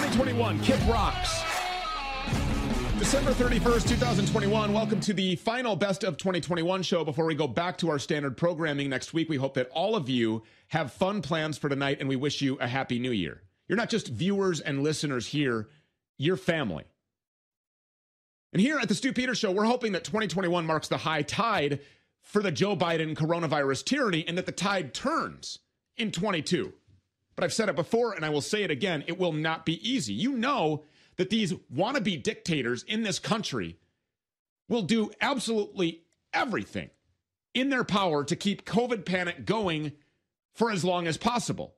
2021, Kid Rocks. December 31st, 2021. Welcome to the final Best of 2021 show. Before we go back to our standard programming next week, we hope that all of you have fun plans for tonight, and we wish you a happy new year. You're not just viewers and listeners here, you're family. And here at the Stu Peters Show, we're hoping that 2021 marks the high tide for the Joe Biden coronavirus tyranny and that the tide turns in 22. But I've said it before, and I will say it again, it will not be easy. You know that these wannabe dictators in this country will do absolutely everything in their power to keep COVID panic going for as long as possible.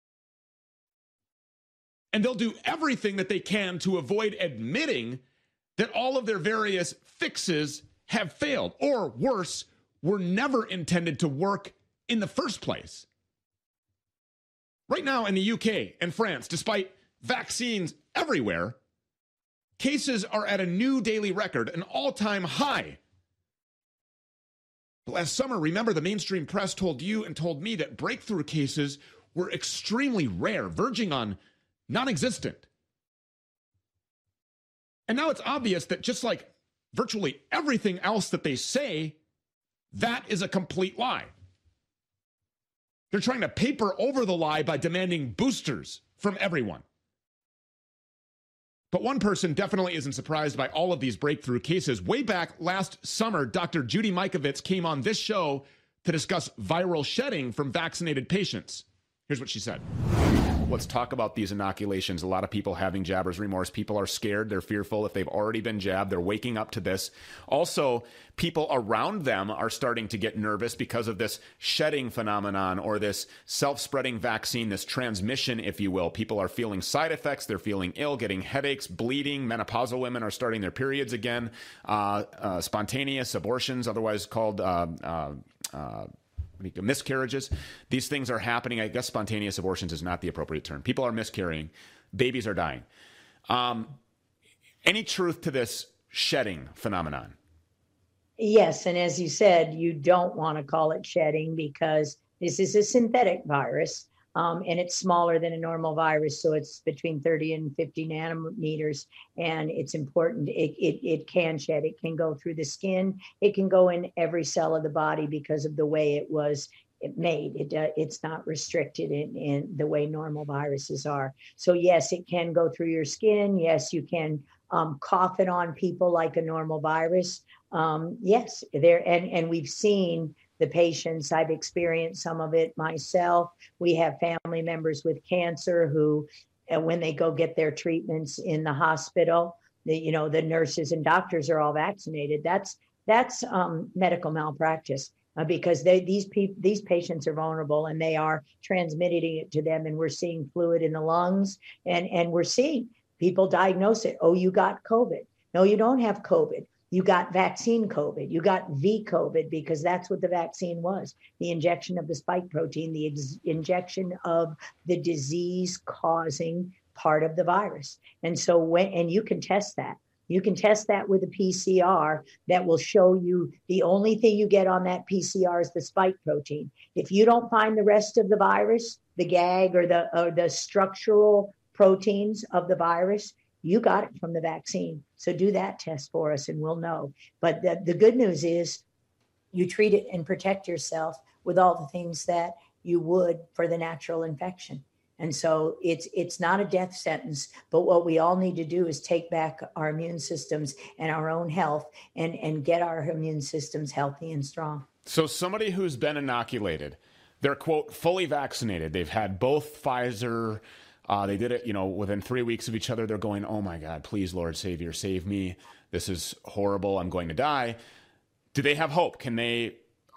And they'll do everything that they can to avoid admitting that all of their various fixes have failed, or worse, were never intended to work in the first place. Right now in the UK and France, despite vaccines everywhere, cases are at a new daily record, an all-time high. Last summer, remember, the mainstream press told you and told me that breakthrough cases were extremely rare, verging on non-existent. And now it's obvious that just like virtually everything else that they say, that is a complete lie. They're trying to paper over the lie by demanding boosters from everyone. But one person definitely isn't surprised by all of these breakthrough cases. Way back last summer, Dr. Judy Mikovits came on this show to discuss viral shedding from vaccinated patients. Here's what she said. Let's talk about these inoculations. A lot of people having jabber's remorse. People are scared. They're fearful. If they've already been jabbed, they're waking up to this. Also, people around them are starting to get nervous because of this shedding phenomenon or this self-spreading vaccine, this transmission, if you will. People are feeling side effects. They're feeling ill, getting headaches, bleeding. Menopausal women are starting their periods again. Spontaneous abortions, otherwise called miscarriages. These things are happening. I guess spontaneous abortions is not the appropriate term. People are miscarrying. Babies are dying. Any truth to this shedding phenomenon? Yes. And as you said, you don't want to call it shedding because this is a synthetic virus. And it's smaller than a normal virus, so it's between 30 and 50 nanometers, and it's important. It can shed. It can go through the skin. It can go in every cell of the body because of the way it was made. It's not restricted in the way normal viruses are. So yes, it can go through your skin. Yes, you can cough it on people like a normal virus. Yes, and we've seen the patients. I've experienced some of it myself. We have family members with cancer who, when they go get their treatments in the hospital, the nurses and doctors are all vaccinated. That's medical malpractice because these patients are vulnerable and they are transmitting it to them. And we're seeing fluid in the lungs and we're seeing people diagnose it. Oh, you got COVID. No, you don't have COVID. You got vaccine COVID, you got V COVID, because that's what the vaccine was. The injection of the spike protein, the injection of the disease causing part of the virus. And so and you can test that. You can test that with a PCR that will show you the only thing you get on that PCR is the spike protein. If you don't find the rest of the virus, the GAG or the structural proteins of the virus, you got it from the vaccine. So do that test for us and we'll know. But the good news is you treat it and protect yourself with all the things that you would for the natural infection. And so it's not a death sentence, but what we all need to do is take back our immune systems and our own health and get our immune systems healthy and strong. So somebody who's been inoculated, they're, quote, fully vaccinated. They've had both Pfizer. They did it, within 3 weeks of each other. They're going, oh my God, please, Lord Savior, save me. This is horrible. I'm going to die. Do they have hope? Can they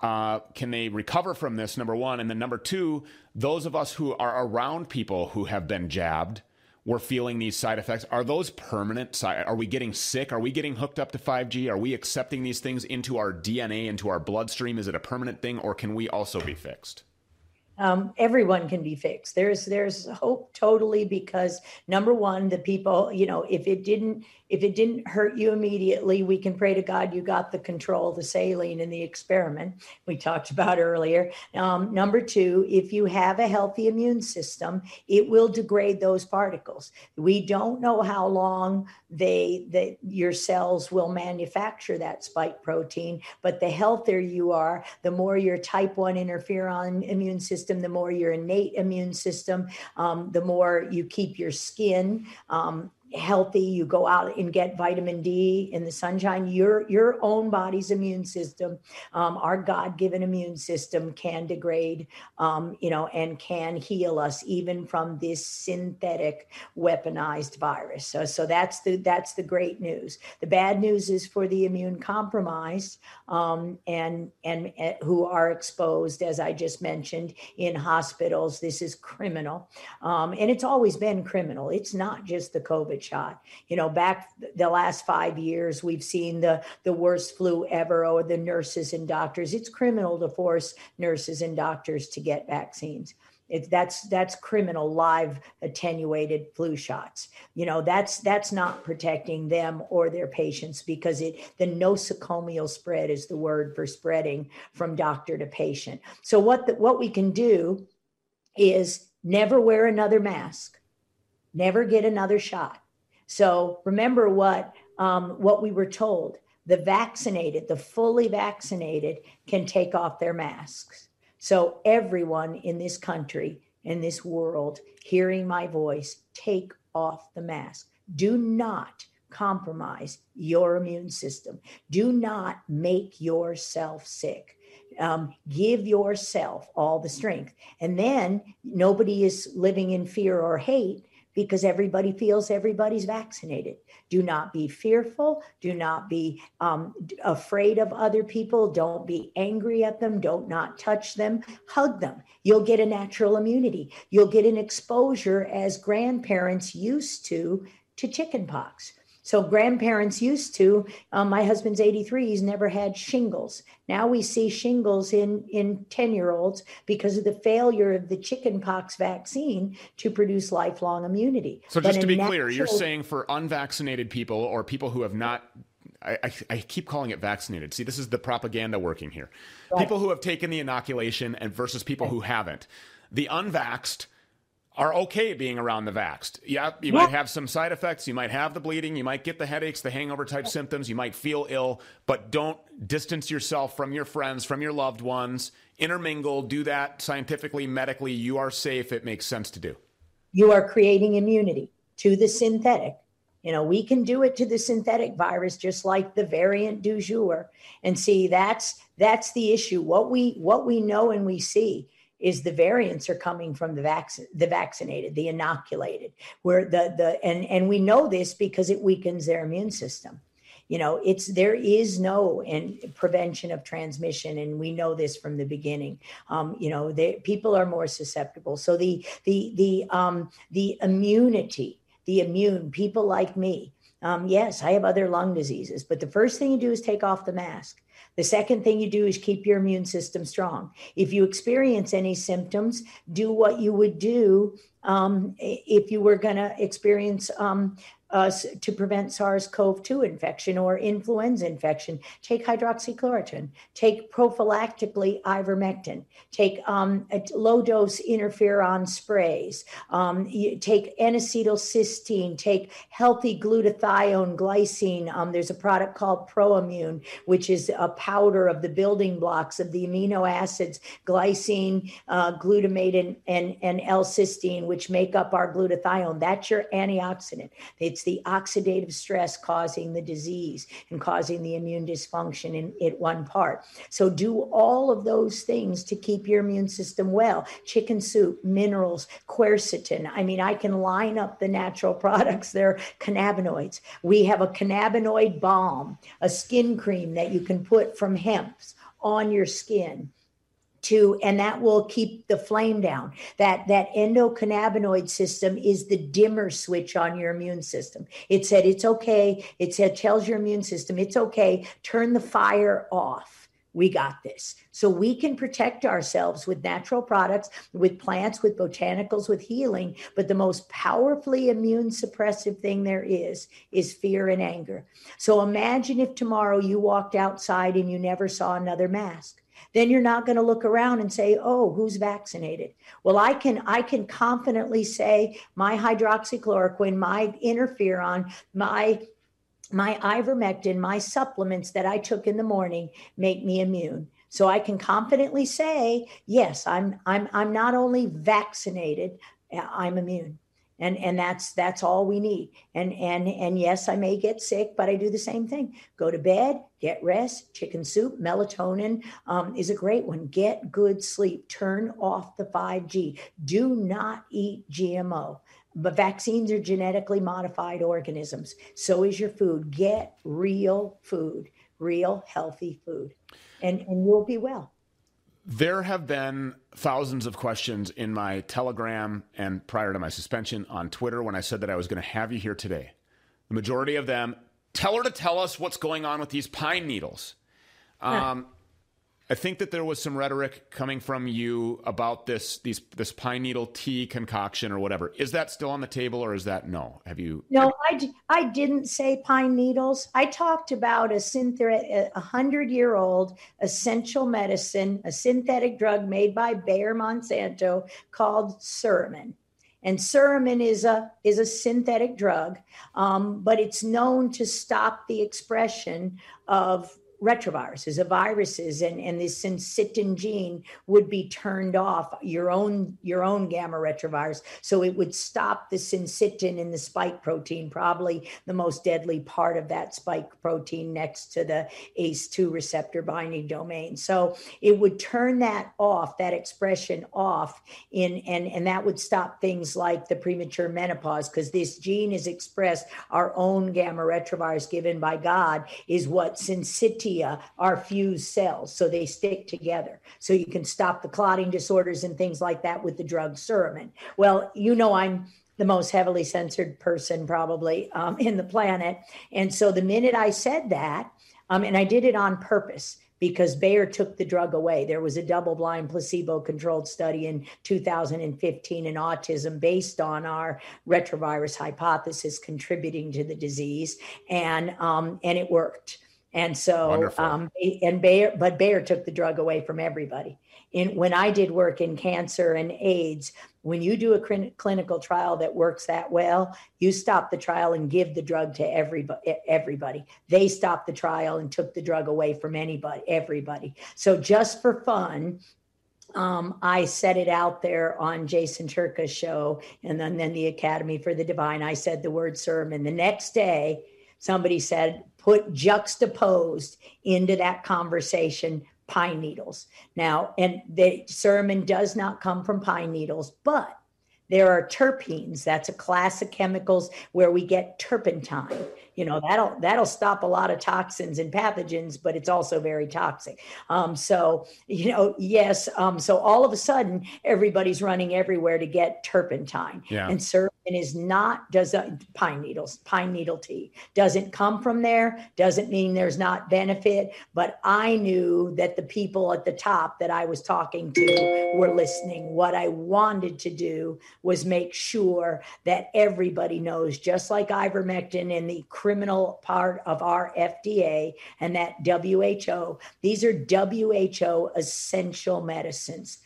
recover from this, number one? And then number two, those of us who are around people who have been jabbed, we're feeling these side effects. Are those permanent? Are we getting sick? Are we getting hooked up to 5G? Are we accepting these things into our DNA, into our bloodstream? Is it a permanent thing, or can we also be fixed? Everyone can be fixed. There's hope totally, because number one, the people, if it didn't hurt you immediately, we can pray to God you got the control, the saline in the experiment we talked about earlier. Number two, if you have a healthy immune system, it will degrade those particles. We don't know how long your cells will manufacture that spike protein, but the healthier you are, the more your type 1 interferon immune system, the more your innate immune system, the more you keep your skin healthy, you go out and get vitamin D in the sunshine, your own body's immune system, our God-given immune system can degrade, and can heal us even from this synthetic weaponized virus. So that's the great news. The bad news is for the immune compromised, and who are exposed, as I just mentioned, in hospitals. This is criminal. And it's always been criminal. It's not just the COVID shot. Back the last 5 years, we've seen the worst flu ever, or the nurses and doctors. It's criminal to force nurses and doctors to get vaccines. That's criminal, live attenuated flu shots. That's not protecting them or their patients, because the nosocomial spread is the word for spreading from doctor to patient. So what we can do is never wear another mask, never get another shot. So remember what we were told: the fully vaccinated can take off their masks. So everyone in this country, in this world, hearing my voice, take off the mask. Do not compromise your immune system. Do not make yourself sick. Give yourself all the strength. And then nobody is living in fear or hate, because everybody feels everybody's vaccinated. Do not be fearful. Do not be afraid of other people. Don't be angry at them. Don't not touch them. Hug them. You'll get a natural immunity. You'll get an exposure, as grandparents used to chickenpox. So grandparents used to, my husband's 83, he's never had shingles. Now we see shingles in 10-year-olds because of the failure of the chickenpox vaccine to produce lifelong immunity. So just to be clear, you're saying for unvaccinated people, or people who have not, I keep calling it vaccinated. See, this is the propaganda working here. Right. People who have taken the inoculation and versus people who haven't. The unvaxxed are okay being around the vaxxed. Yeah, you might have some side effects. You might have the bleeding. You might get the headaches, the hangover type symptoms. You might feel ill, but don't distance yourself from your friends, from your loved ones. Intermingle. Do that scientifically, medically. You are safe. It makes sense to do. You are creating immunity to the synthetic. We can do it to the synthetic virus, just like the variant du jour. And see, that's the issue. What we know and we see is the variants are coming from the vaccinated, the inoculated, where and we know this because it weakens their immune system. There is no prevention of transmission, and we know this from the beginning. People are more susceptible. So the immunity, people like me. Yes, I have other lung diseases, but the first thing you do is take off the mask. The second thing you do is keep your immune system strong. If you experience any symptoms, do what you would do if you were going to experience to prevent SARS-CoV-2 infection or influenza infection. Take hydroxychloroquine, take prophylactically ivermectin, take low-dose interferon sprays, take N-acetylcysteine, take healthy glutathione, glycine. There's a product called ProImmune, which is a powder of the building blocks of the amino acids, glycine, glutamate, and L-cysteine, which make up our glutathione. That's your antioxidant. It's the oxidative stress causing the disease and causing the immune dysfunction in one part. So do all of those things to keep your immune system well. Chicken soup, minerals, quercetin. I mean, I can line up the natural products. They're cannabinoids. We have a cannabinoid balm, a skin cream that you can put from hemp on your skin. And that will keep the flame down. That endocannabinoid system is the dimmer switch on your immune system. It said, it's okay. It tells your immune system, it's okay. Turn the fire off we got this. So we can protect ourselves with natural products, with plants, with botanicals, with healing. But the most powerfully immune suppressive thing there is fear and anger. So imagine if tomorrow you walked outside and you never saw another mask. Then you're not going to look around and say, oh, who's vaccinated? Well, I can confidently say my hydroxychloroquine, my interferon, my ivermectin, my supplements that I took in the morning make me immune. So I can confidently say, yes, I'm not only vaccinated, I'm immune. And that's all we need. And yes, I may get sick, but I do the same thing. Go to bed, get rest, chicken soup, melatonin is a great one. Get good sleep, turn off the 5G. Do not eat GMO. But vaccines are genetically modified organisms. So is your food. Get real food, real healthy food, and you'll be well. There have been thousands of questions in my Telegram and prior to my suspension on Twitter when I said that I was going to have you here today. The majority of them, tell her to tell us what's going on with these pine needles. I think that there was some rhetoric coming from you about this pine needle tea concoction or whatever. Is that still on the table, or is that no? Have you? No, I didn't say pine needles. I talked about a 100-year-old essential medicine, a synthetic drug made by Bayer Monsanto called Suramin. And Suramin is a synthetic drug, but it's known to stop the expression of retroviruses, of viruses, and this syncytin gene would be turned off, your own gamma retrovirus. So it would stop the syncytin in the spike protein, probably the most deadly part of that spike protein next to the ACE2 receptor binding domain. So it would turn that off, that expression off, and that would stop things like the premature menopause, because this gene is expressed, our own gamma retrovirus given by God is what syncytin are fused cells, so they stick together. So you can stop the clotting disorders and things like that with the drug Suramin. Well, I'm the most heavily censored person probably in the planet. And so the minute I said that, and I did it on purpose, because Bayer took the drug away. There was a double-blind placebo-controlled study in 2015 in autism based on our retrovirus hypothesis contributing to the disease, and it worked. And so, Bayer took the drug away from everybody. When I did work in cancer and AIDS, when you do a clinical trial that works that well, you stop the trial and give the drug to everybody. They stopped the trial and took the drug away from everybody. So just for fun, I set it out there on Jason Churka's show, and then the Academy for the Divine. I said the word Suramin. The next day, somebody said, put juxtaposed into that conversation pine needles. Now, and the Suramin does not come from pine needles, but there are terpenes. That's a class of chemicals where we get turpentine. That'll stop a lot of toxins and pathogens, but it's also very toxic. Yes. So all of a sudden, everybody's running everywhere to get turpentine. Yeah. And Suramin pine needle tea doesn't come from there. Doesn't mean there's not benefit, but I knew that the people at the top that I was talking to were listening. What I wanted to do was make sure that everybody knows, just like ivermectin in the criminal part of our FDA and that WHO, these are WHO essential medicines.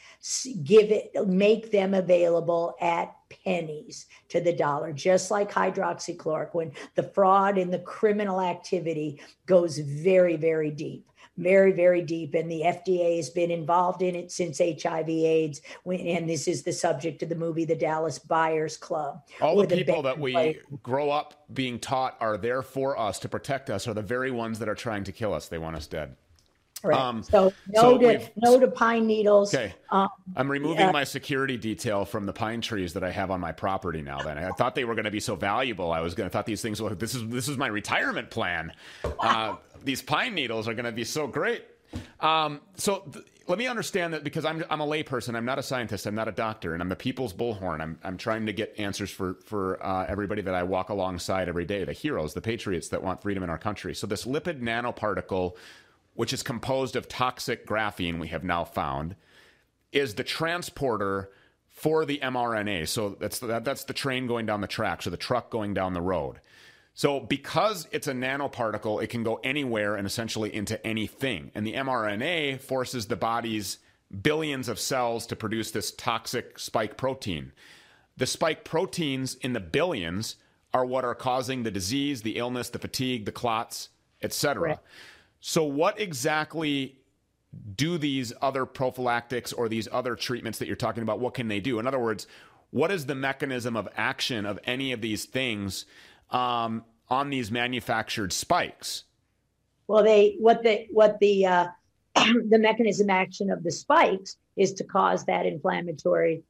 Make them available at pennies to the dollar, just like hydroxychloroquine. The fraud and the criminal activity goes very, very deep. Very, very deep. And the FDA has been involved in it since HIV/AIDS. And this is the subject of the movie, The Dallas Buyers Club. All the people that we grow up being taught are there for us to protect us are the very ones that are trying to kill us. They want us dead. Right. So no to pine needles. Okay. I'm removing my security detail from the pine trees that I have on my property now. Then I thought they were going to be so valuable. I thought these things. Well, this is my retirement plan. These pine needles are going to be so great. Let me understand that, because I'm a layperson. I'm not a scientist. I'm not a doctor, and I'm the people's bullhorn. I'm trying to get answers for everybody that I walk alongside every day. The heroes, the patriots that want freedom in our country. So this lipid nanoparticle. which is composed of toxic graphene, we have now found, is the transporter for the mRNA. So that's the train going down the tracks, or the truck going down the road. So because it's a nanoparticle, it can go anywhere and essentially into anything. And the mRNA forces the body's billions of cells to produce this toxic spike protein. The spike proteins in the billions are what are causing the disease, the illness, the fatigue, the clots, etc. Right. So what exactly do these other prophylactics or these other treatments that you're talking about, what can they do? In other words, what is the mechanism of action of any of these things on these manufactured spikes? Well, the mechanism action of the spikes is to cause that inflammatory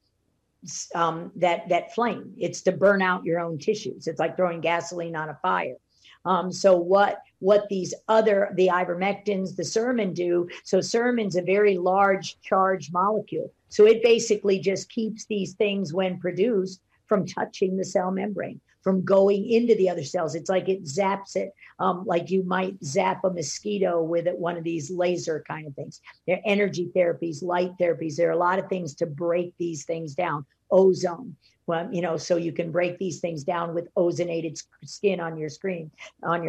that flame. It's to burn out your own tissues. It's like throwing gasoline on a fire. So what the ivermectins, the Sermin do, so Sermin's a very large charged molecule. So it basically just keeps these things, when produced, from touching the cell membrane, from going into the other cells. It's like it zaps it, like you might zap a mosquito with one of these laser kind of things. There are energy therapies, light therapies. There are a lot of things to break these things down. Ozone. Well, so you can break these things down with ozonated skin on your screen, on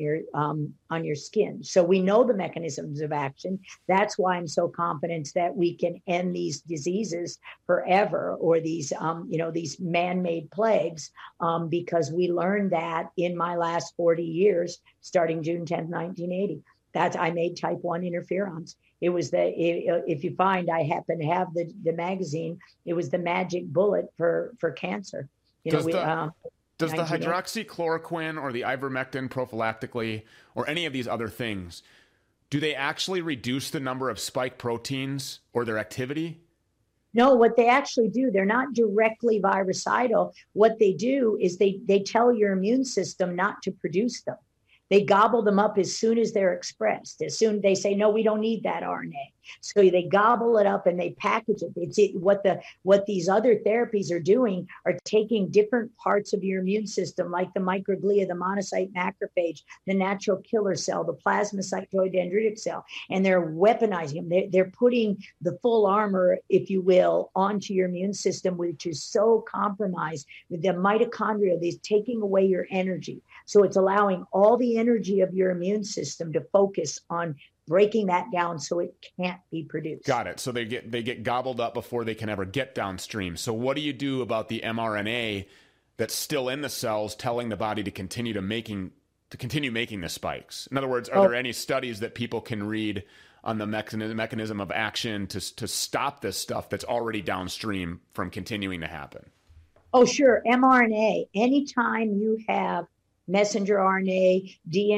your skin. So we know the mechanisms of action. That's why I'm so confident that we can end these diseases forever, or these man-made plagues, because we learned that in my last 40 years, starting June 10th, 1980. I made type 1 interferons. It was if you find, I happen to have the magazine, it was the magic bullet for cancer. Does the hydroxychloroquine or the ivermectin prophylactically, or any of these other things, do they actually reduce the number of spike proteins or their activity? No, what they actually do, they're not directly virucidal. What they do is they tell your immune system not to produce them. They gobble them up as soon as they're expressed. As soon they say, no, we don't need that RNA. So they gobble it up and they package it. What these other therapies are doing are taking different parts of your immune system, like the microglia, the monocyte macrophage, the natural killer cell, the plasmacytoid dendritic cell, and they're weaponizing them. They're putting the full armor, if you will, onto your immune system, which is so compromised with the mitochondria. They're taking away your energy. So it's allowing all the energy of your immune system to focus on breaking that down so it can't be produced. Got it. So they get gobbled up before they can ever get downstream. So what do you do about the mRNA that's still in the cells, telling the body to continue making the spikes? In other words, are there any studies that people can read on the mechanism of action to stop this stuff that's already downstream from continuing to happen? Oh, sure. mRNA. Anytime you have messenger RNA,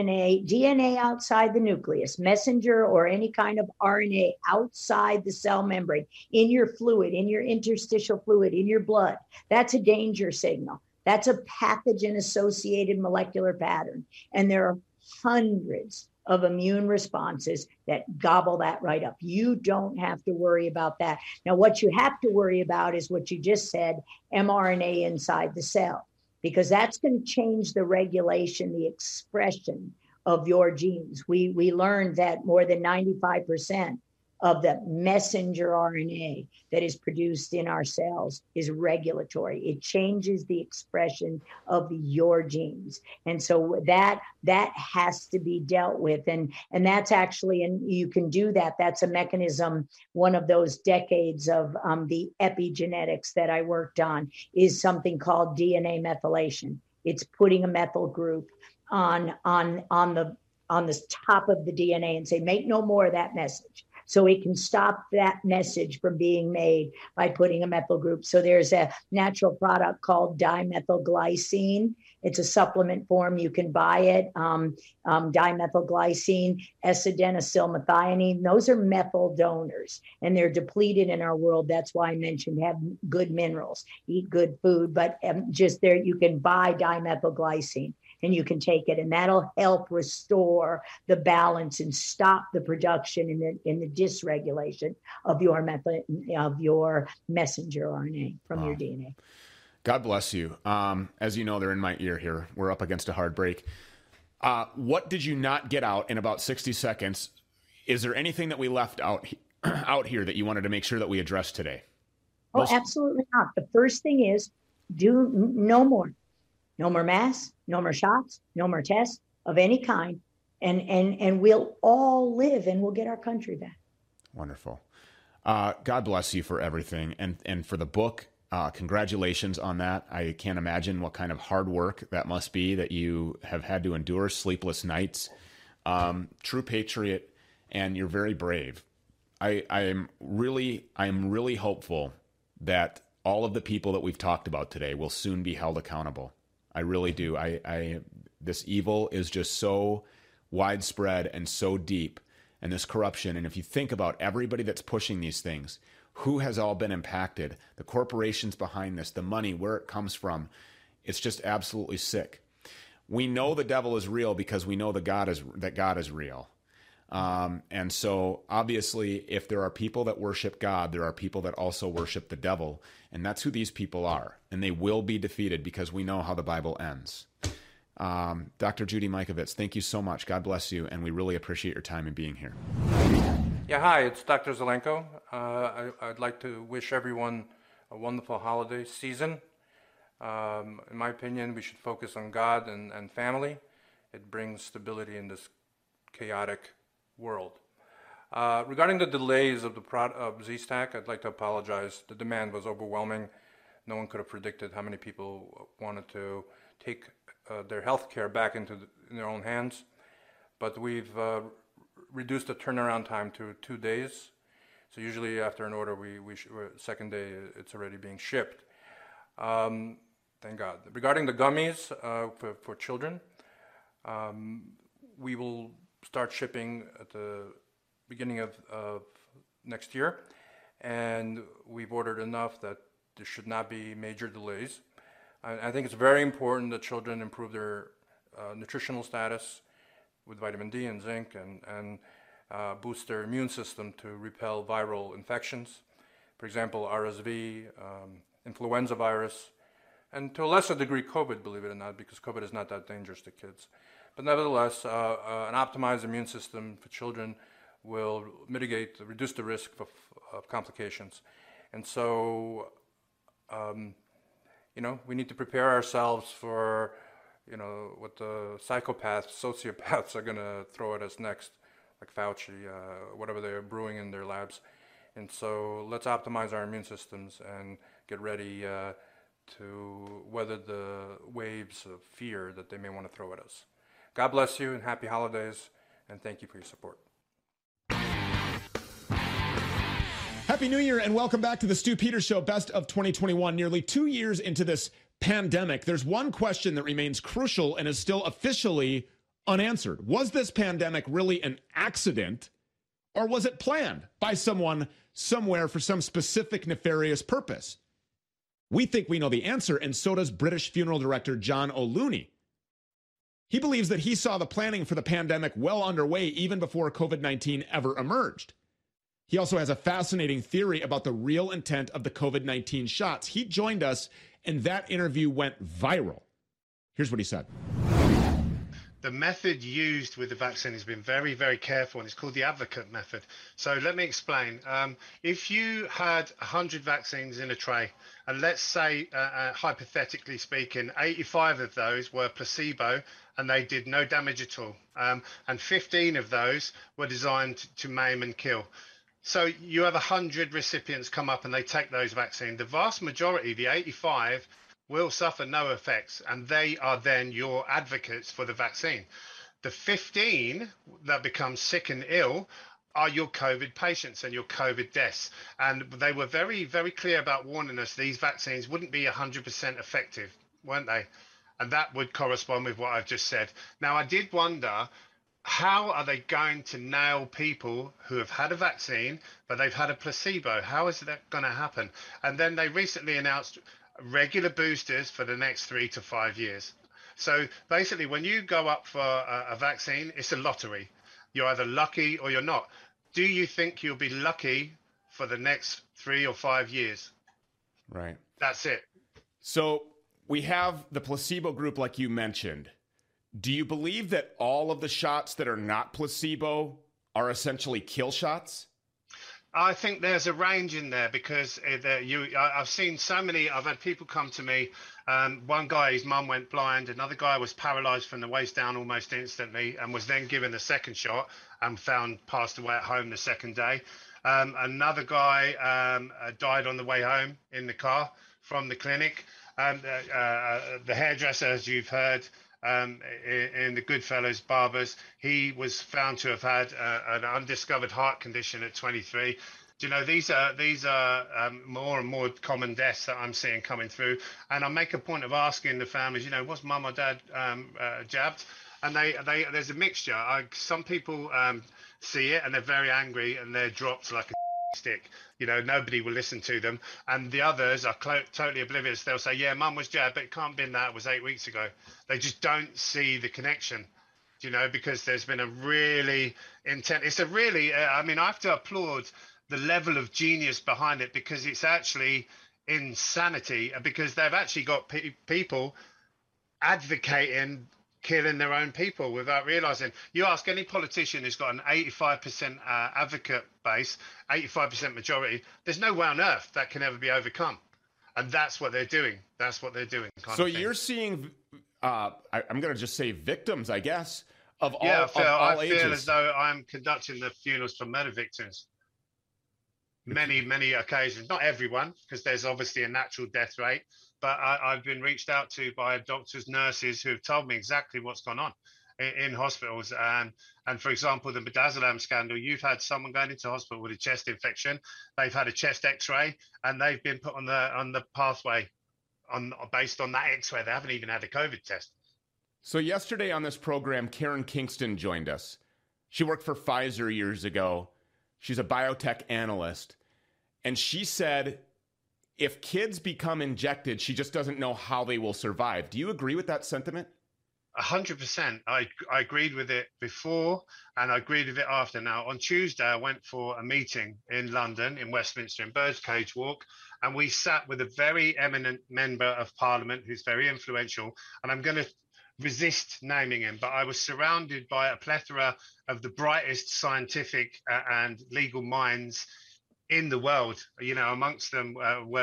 DNA outside the nucleus, messenger or any kind of RNA outside the cell membrane, in your fluid, in your interstitial fluid, in your blood, that's a danger signal. That's a pathogen-associated molecular pattern. And there are hundreds of immune responses that gobble that right up. You don't have to worry about that. Now, what you have to worry about is what you just said, mRNA inside the cell, because that's going to change the regulation, the expression of your genes. We learned that more than 95% of the messenger RNA that is produced in our cells is regulatory. It changes the expression of your genes. And so that has to be dealt with. And that's actually, and you can do that. That's a mechanism. One of those decades of the epigenetics that I worked on is something called DNA methylation. It's putting a methyl group on the top of the DNA and say, make no more of that message. So it can stop that message from being made by putting a methyl group. So there's a natural product called dimethylglycine. It's a supplement form. You can buy it. Dimethylglycine, S-adenosylmethionine. Those are methyl donors, and they're depleted in our world. That's why I mentioned have good minerals, eat good food, but just there you can buy dimethylglycine. And you can take it, and that'll help restore the balance and stop the production in the dysregulation of your messenger RNA from your DNA. God bless you. As you know, they're in my ear here. We're up against a hard break. What did you not get out in about 60 seconds? Is there anything that we left out here that you wanted to make sure that we address today? Oh, absolutely not. The first thing is do no more. No more masks, no more shots, no more tests of any kind. And we'll all live and we'll get our country back. Wonderful. God bless you for everything. And for the book, congratulations on that. I can't imagine what kind of hard work that must be that you have had to endure, sleepless nights. True patriot, and you're very brave. I am really hopeful that all of the people that we've talked about today will soon be held accountable. I really do. This evil is just so widespread and so deep, and this corruption. And if you think about everybody that's pushing these things, who has all been impacted, the corporations behind this, the money, where it comes from, it's just absolutely sick. We know the devil is real because we know that God is real. And so obviously, if there are people that worship God, there are people that also worship the devil. And that's who these people are. And they will be defeated because we know how the Bible ends. Dr. Judy Mikovits, thank you so much. God bless you. And we really appreciate your time and being here. Yeah, hi, it's Dr. Zelenko. I'd like to wish everyone a wonderful holiday season. In my opinion, we should focus on God and family. It brings stability in this chaotic world. Regarding the delays of Z-Stack, I'd like to apologize. The demand was overwhelming. No one could have predicted how many people wanted to take their health care back in their own hands. But we've reduced the turnaround time to 2 days. So usually after an order, second day, it's already being shipped. Thank God. Regarding the gummies for children, we will start shipping at the beginning of next year, and we've ordered enough that there should not be major delays. I think it's very important that children improve their nutritional status with vitamin D and zinc and boost their immune system to repel viral infections. For example, RSV, influenza virus, and to a lesser degree COVID, believe it or not, because COVID is not that dangerous to kids. But nevertheless, an optimized immune system for children will reduce the risk of complications. And so, we need to prepare ourselves for, what the sociopaths are going to throw at us next, like Fauci, whatever they're brewing in their labs. And so let's optimize our immune systems and get ready to weather the waves of fear that they may want to throw at us. God bless you and happy holidays, and thank you for your support. Happy New Year and welcome back to the Stu Peters Show, Best of 2021. Nearly 2 years into this pandemic, there's one question that remains crucial and is still officially unanswered. Was this pandemic really an accident, or was it planned by someone somewhere for some specific nefarious purpose? We think we know the answer, and so does British funeral director John O'Looney. He believes that he saw the planning for the pandemic well underway even before COVID-19 ever emerged. He also has a fascinating theory about the real intent of the COVID-19 shots. He joined us, and that interview went viral. Here's what he said. The method used with the vaccine has been very, very careful, and it's called the advocate method. So let me explain. If you had 100 vaccines in a tray, and let's say, hypothetically speaking, 85 of those were placebo and they did no damage at all, and 15 of those were designed to maim and kill. So you have 100 recipients come up and they take those vaccines. The vast majority, the 85, will suffer no effects, and they are then your advocates for the vaccine. The 15 that become sick and ill are your COVID patients and your COVID deaths. And they were very, very clear about warning us these vaccines wouldn't be 100% effective, weren't they? And that would correspond with what I've just said. Now, I did wonder, how are they going to nail people who have had a vaccine, but they've had a placebo? How is that going to happen? And then they recently announced regular boosters for the next 3 to 5 years. So basically, when you go up for a vaccine, it's a lottery. You're either lucky or you're not. Do you think you'll be lucky for the next 3 or 5 years? Right. That's it. So we have the placebo group, like you mentioned. Do you believe that all of the shots that are not placebo are essentially kill shots? I think there's a range in there because I've seen so many. I've had people come to me. One guy, his mum went blind. Another guy was paralyzed from the waist down almost instantly and was then given a second shot and found passed away at home the second day. Another guy died on the way home in the car from the clinic. The hairdresser, as you've heard, in the Goodfellas Barbers, he was found to have had an undiscovered heart condition at 23. Do you know, these are more and more common deaths that I'm seeing coming through. And I make a point of asking the families, you know, was mum or dad jabbed? And there's a mixture. Some people see it and they're very angry and they're dropped like a stick. You know, nobody will listen to them. And the others are totally oblivious. They'll say, yeah, mum was jabbed, but it can't have been that. It was 8 weeks ago. They just don't see the connection, you know, because there's been a really intense, it's a really, I mean, I have to applaud the level of genius behind it because it's actually insanity, because they've actually got people advocating killing their own people without realizing. You ask any politician who's got an 85% advocate base, 85% majority, there's no way on earth that can ever be overcome. And that's what they're doing. That's what they're doing. So you're seeing, I'm going to just say victims, I guess, of all, I ages. feel as though I'm conducting the funerals for murder victims. Many occasions, not everyone, because there's obviously a natural death rate, but I've been reached out to by doctors, nurses who have told me exactly what's gone on in hospitals. And for example, the Midazolam scandal, you've had someone going into hospital with a chest infection. They've had a chest X-ray and they've been put on the pathway based on that X-ray. They haven't even had a COVID test. So yesterday on this program, Karen Kingston joined us. She worked for Pfizer years ago. She's a biotech analyst. And she said, if kids become injected, she just doesn't know how they will survive. Do you agree with that sentiment? 100%. I agreed with it before and I agreed with it after. Now, on Tuesday, I went for a meeting in London, in Westminster, in Birdcage Walk, and we sat with a very eminent member of Parliament who's very influential. And I'm going to resist naming him, but I was surrounded by a plethora of the brightest scientific and legal minds in the world. You know, amongst them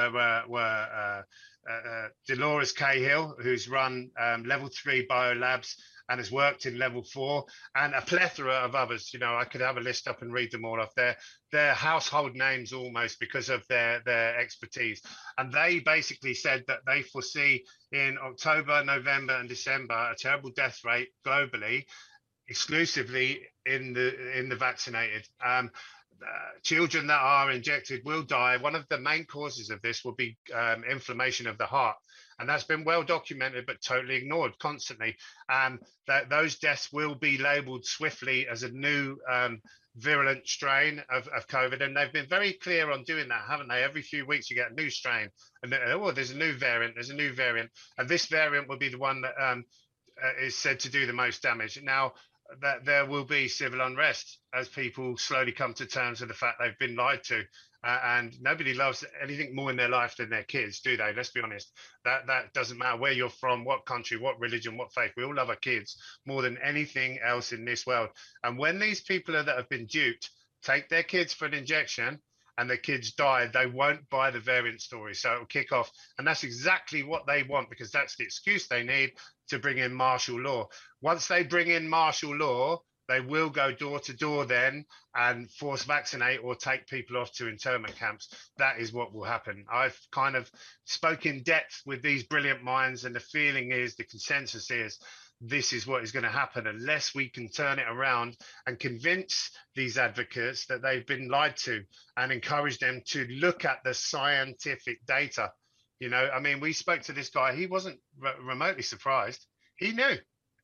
were Dolores Cahill, who's run level 3 biolabs and has worked in level 4, and a plethora of others. You know, I could have a list up and read them all off. They're household names almost because of their expertise. And they basically said that they foresee in October, November and December a terrible death rate globally, exclusively in the vaccinated. Children that are injected will die. One of the main causes of this will be inflammation of the heart. And that's been well documented, but totally ignored constantly. That those deaths will be labeled swiftly as a new virulent strain of COVID. And they've been very clear on doing that, haven't they? Every few weeks you get a new strain. And there's a new variant. There's a new variant. And this variant will be the one that is said to do the most damage. Now, that there will be civil unrest as people slowly come to terms with the fact they've been lied to. And nobody loves anything more in their life than their kids, do they? Let's be honest. That doesn't matter where you're from, what country, what religion, what faith. We all love our kids more than anything else in this world. And when these people that have been duped take their kids for an injection and their kids die, they won't buy the variant story. So it'll kick off. And that's exactly what they want, because that's the excuse they need to bring in martial law. Once they bring in martial law, they will go door to door then and force vaccinate or take people off to internment camps. That is what will happen. I've kind of spoke in depth with these brilliant minds, and the feeling is, the consensus is, this is what is going to happen unless we can turn it around and convince these advocates that they've been lied to and encourage them to look at the scientific data. You know, I mean, we spoke to this guy. He wasn't remotely surprised. He knew.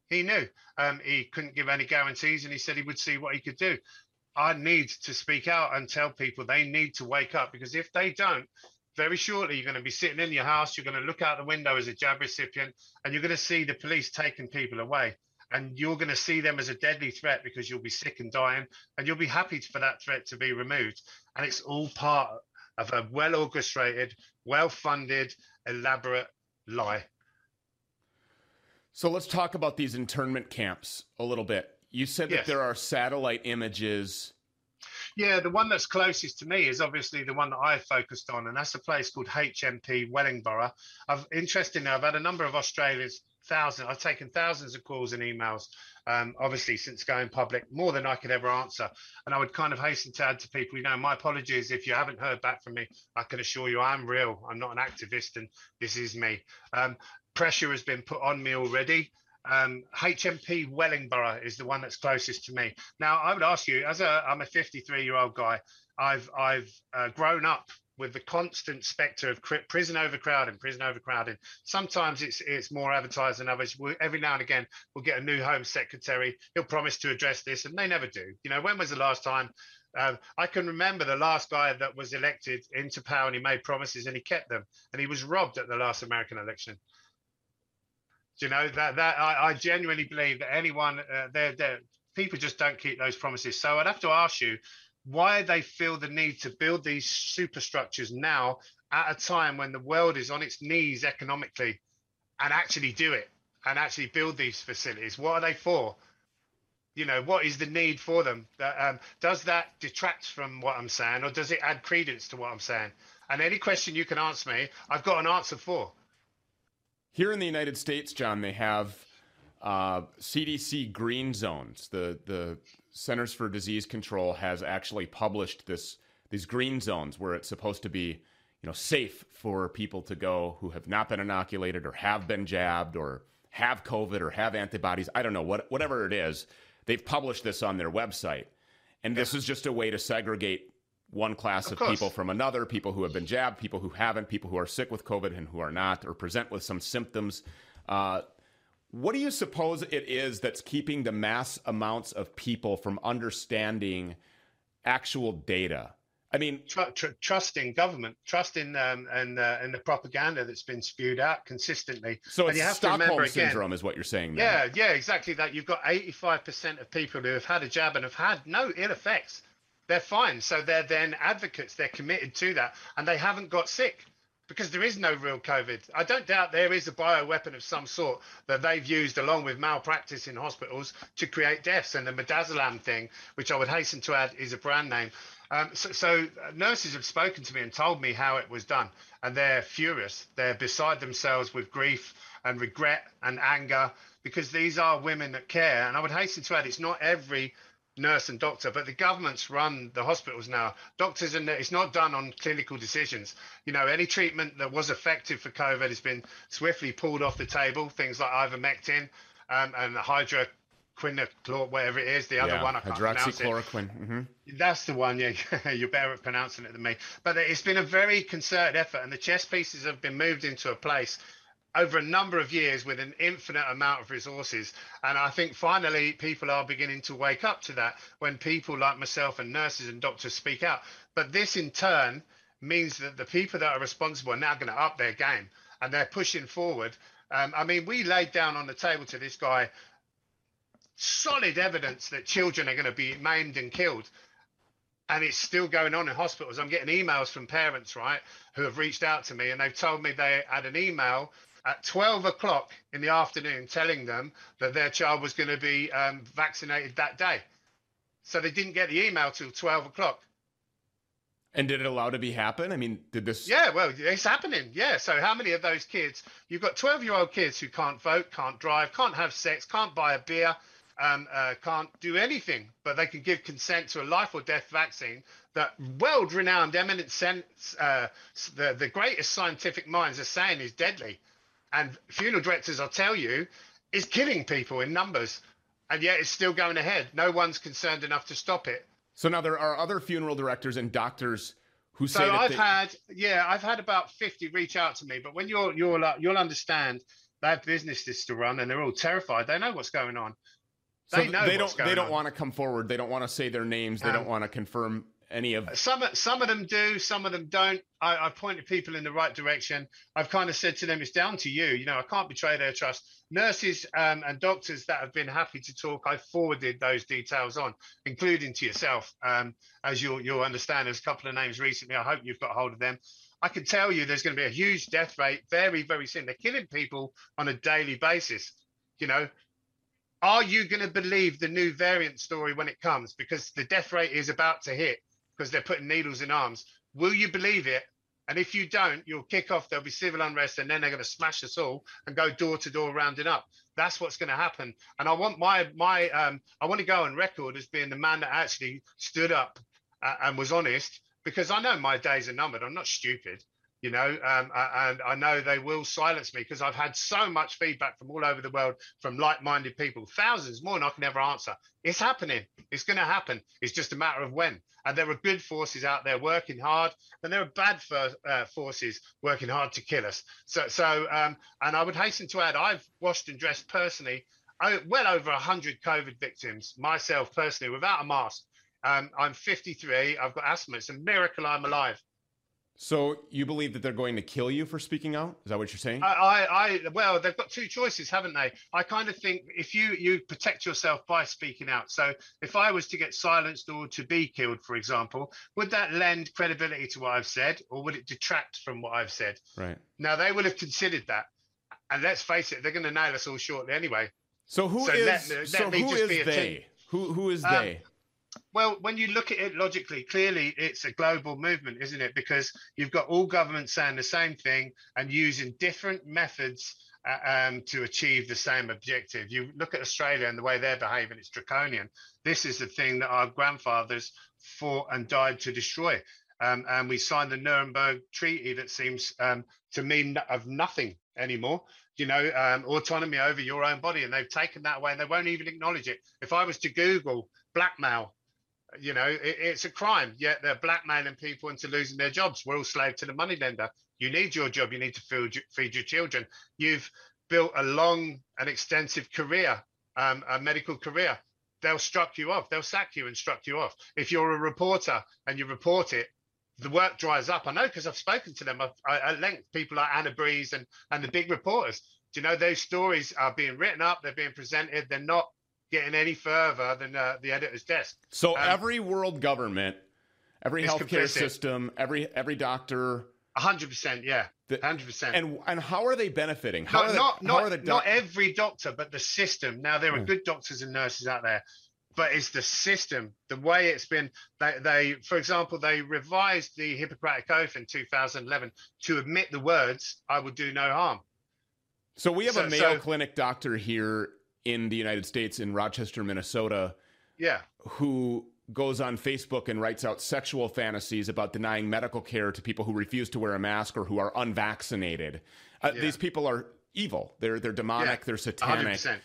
He couldn't give any guarantees, and he said he would see what he could do. I need to speak out and tell people they need to wake up, because if they don't, very shortly you're going to be sitting in your house, you're going to look out the window as a jab recipient, and you're going to see the police taking people away. And you're going to see them as a deadly threat because you'll be sick and dying, and you'll be happy for that threat to be removed. And it's all part of a well-orchestrated, well-funded, elaborate lie. So let's talk about these internment camps a little bit. You said that Yes. there are satellite images. Yeah, the one that's closest to me is obviously the one that I focused on, and that's a place called HMP Wellingborough. Interestingly, I've had a number of Australians, I've taken thousands of calls and emails, obviously since going public, more than I could ever answer. And I would kind of hasten to add to people, my apologies if you haven't heard back from me. I can assure you I'm real. I'm not an activist, and this is me. Pressure has been put on me already. HMP Wellingborough is the one that's closest to me. Now, I would ask you, I'm a 53-year-old guy. I've grown up with the constant spectre of prison overcrowding. Sometimes it's more advertised than others. Every now and again, we'll get a new Home Secretary. He'll promise to address this, and they never do. When was the last time? I can remember the last guy that was elected into power, and he made promises and he kept them, and he was robbed at the last American election. I genuinely believe that anyone, people just don't keep those promises. So I'd have to ask you why they feel the need to build these superstructures now at a time when the world is on its knees economically, and actually do it and actually build these facilities. What are they for? What is the need for them? Does that detract from what I'm saying, or does it add credence to what I'm saying? And any question you can answer me, I've got an answer for. Here in the United States, John, they have CDC green zones. The Centers for Disease Control has actually published these green zones where it's supposed to be, safe for people to go who have not been inoculated or have been jabbed or have COVID or have antibodies. I don't know, whatever it is. They've published this on their website. And this is just a way to segregate one class of people from another, people who have been jabbed, people who haven't, people who are sick with COVID and who are not, or present with some symptoms. What do you suppose it is that's keeping the mass amounts of people from understanding actual data? I mean, trusting government, trusting and the propaganda that's been spewed out consistently. So it's Stockholm syndrome is what you're saying then. Yeah, exactly that. You've got 85% of people who have had a jab and have had no ill effects. They're fine. So they're then advocates. They're committed to that. And they haven't got sick because there is no real COVID. I don't doubt there is a bioweapon of some sort that they've used along with malpractice in hospitals to create deaths. And the midazolam thing, which I would hasten to add, is a brand name. So nurses have spoken to me and told me how it was done. And they're furious. They're beside themselves with grief and regret and anger because these are women that care. And I would hasten to add, it's not every nurse and doctor, but the governments run the hospitals now. Doctors, and it's not done on clinical decisions. Any treatment that was effective for COVID has been swiftly pulled off the table. Things like ivermectin and hydroquinaclor, whatever it is. The other one, I can't pronounce it. Hydroxychloroquine. Mm-hmm. That's the one. Yeah, you're better at pronouncing it than me. But it's been a very concerted effort, and the chess pieces have been moved into a place over a number of years with an infinite amount of resources. And I think finally people are beginning to wake up to that when people like myself and nurses and doctors speak out. But this in turn means that the people that are responsible are now going to up their game and they're pushing forward. We laid down on the table to this guy solid evidence that children are going to be maimed and killed. And it's still going on in hospitals. I'm getting emails from parents, right, who have reached out to me and they've told me they had an email at 12 o'clock in the afternoon telling them that their child was going to be vaccinated that day. So they didn't get the email till 12 o'clock. And did it allow to be happen? I mean, did this? Yeah, well, it's happening. Yeah. So how many of those kids, you've got 12-year-old kids who can't vote, can't drive, can't have sex, can't buy a beer, can't do anything, but they can give consent to a life or death vaccine that world-renowned, eminent the greatest scientific minds are saying is deadly. And funeral directors, I'll tell you, is killing people in numbers. And yet it's still going ahead. No one's concerned enough to stop it. So now there are other funeral directors and doctors who say so that I've had about 50 reach out to me. But when you'll understand they have businesses to run and they're all terrified. They know what's going on. They don't want to come forward. They don't want to say their names. They don't want to confirm any of some of them do, some of them don't. I've pointed people in the right direction. I've kind of said to them, it's down to you. I can't betray their trust. Nurses and doctors that have been happy to talk, I've forwarded those details on, including to yourself. As you'll understand, there's a couple of names recently. I hope you've got hold of them. I can tell you there's going to be a huge death rate very, very soon. They're killing people on a daily basis. Are you going to believe the new variant story when it comes? Because the death rate is about to hit because they're putting needles in arms. Will you believe it? And if you don't, you'll kick off. There'll be civil unrest, and then they're going to smash us all and go door to door rounding up. That's what's going to happen. And I want I want to go on record as being the man that actually stood up and was honest, because I know my days are numbered. I'm not stupid. And I know they will silence me because I've had so much feedback from all over the world from like-minded people, thousands more than I can ever answer. It's happening. It's going to happen. It's just a matter of when. And there are good forces out there working hard, and there are bad forces working hard to kill us. And I would hasten to add, I've washed and dressed personally well over 100 COVID victims myself personally without a mask. I'm 53. I've got asthma. It's a miracle I'm alive. So you believe that they're going to kill you for speaking out? Is that what you're saying? Well, they've got two choices, haven't they? I kind of think if you protect yourself by speaking out. So if I was to get silenced or to be killed, for example, would that lend credibility to what I've said, or would it detract from what I've said? Right. Now, they will have considered that. And let's face it, they're going to nail us all shortly anyway. So who is they? Who is they? Well, when you look at it logically, clearly it's a global movement, isn't it? Because you've got all governments saying the same thing and using different methods to achieve the same objective. You look at Australia and the way they're behaving, it's draconian. This is the thing that our grandfathers fought and died to destroy. And we signed the Nuremberg Treaty that seems to mean of nothing anymore. Autonomy over your own body. And they've taken that away and they won't even acknowledge it. If I was to Google blackmail, it's a crime, yet they're blackmailing people into losing their jobs. We're all slave to the moneylender. You need your job. You need to feed your children. You've built a long and extensive career, a medical career. They'll struck you off. They'll sack you and struck you off. If you're a reporter and you report it, the work dries up. I know because I've spoken to them at length, people like Anna Breeze and the big reporters. Those stories are being written up. They're being presented. They're not getting any further than the editor's desk. So every world government, every healthcare complicit. System, every doctor, 100%, yeah, 100%. And how are they benefiting? Not every doctor, but the system. Now there are good doctors and nurses out there, but it's the system, the way it's been. They, for example, they revised the Hippocratic Oath in 2011 to admit the words "I will do no harm." So we have a Mayo Clinic doctor here in the United States, in Rochester, Minnesota, who goes on Facebook and writes out sexual fantasies about denying medical care to people who refuse to wear a mask or who are unvaccinated. These people are evil. They're demonic. They're satanic. 100%.